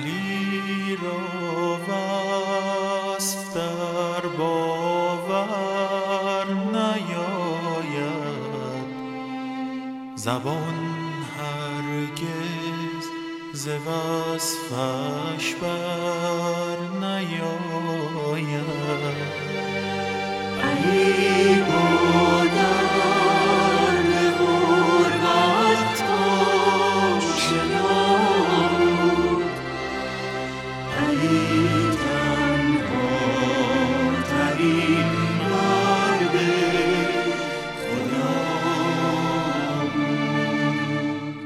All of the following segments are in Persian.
علی را وصف در باور نیاید، زبان هرگز ز وصفش بر نیاید. علی با درد غربت آشنا بود، علی تنها ترین مرد خدا بود.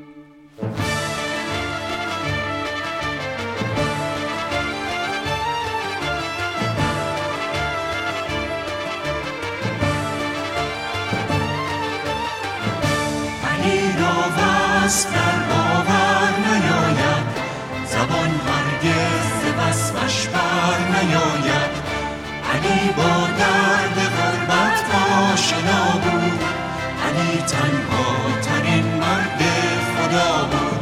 وصف در باور نیاید، زبان هرگز ز وصفش بر نیاید. علی با درد غربت آشنا بود، علی تنها ترین مرد خدا بود.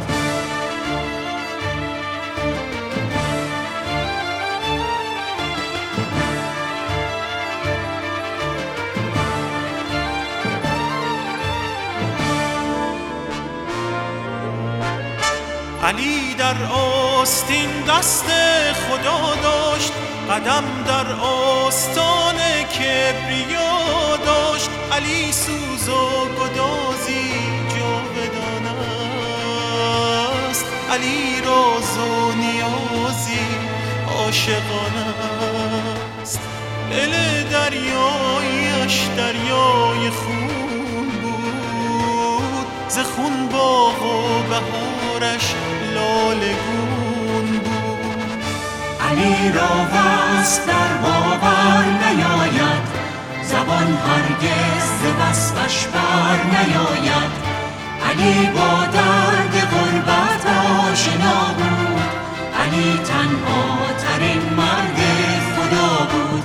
علی در آستین دست خدا داشت، قدم در آستان کبریا داشت. علی سوز و گدازی جاودان است، علی راز و نیازی عاشقانه است. دل دریایش دریای خون بود، ز خون باغ و بهارش لالگون بود. علی را وصف در باور نیاید، زبان هرگز ز وصفش بر نیاید. علی با درد غربت آشنا بود، علی تنها ترین مرد خدا بود.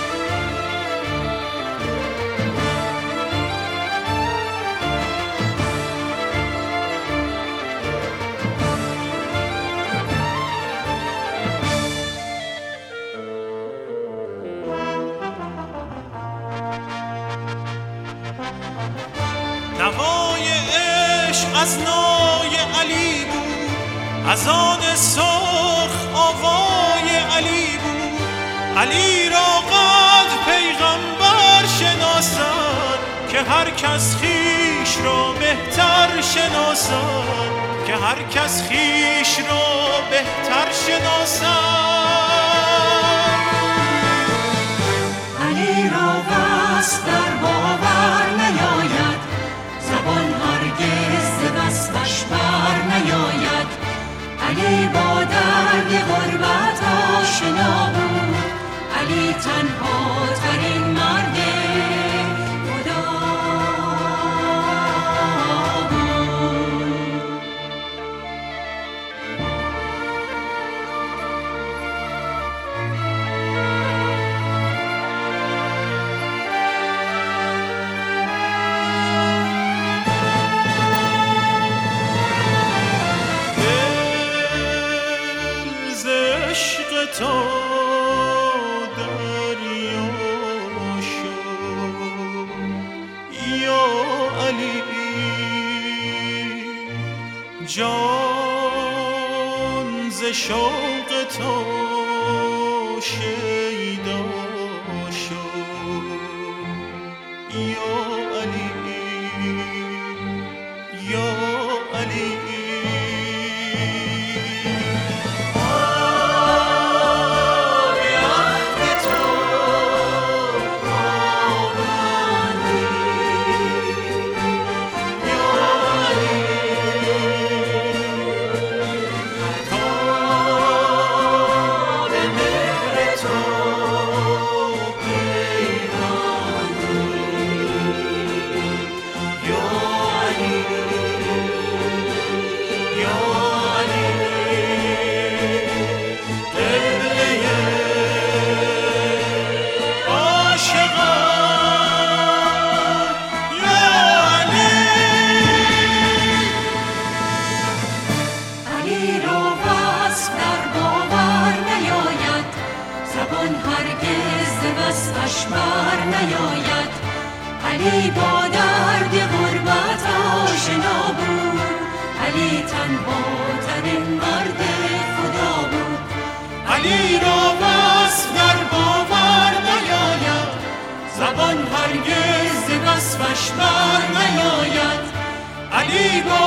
نوای عشق از نای علی بود، از آن سرخ آوای علی بود. علی را قد پیغمبر شناسد، که هر کس خویش را بهتر شناسد، که هر کس خویش را بهتر شناسد. علی را وصف در باور نیاید، زبان هرگز ز وصفش بر نیاید. علی با درد غربت آشنا بود، علی تنها ترین مرد خدا بود. تا دریا شد یا علی، جان ز شوق تو شیدا شد یا علی، یا علی. علی با درد غربت آشنا بود، علی تنها ترین مرد خدا بود. علی را وصف در باور نیاید، زبان هرگز ز وصفش بر نیاید. علی با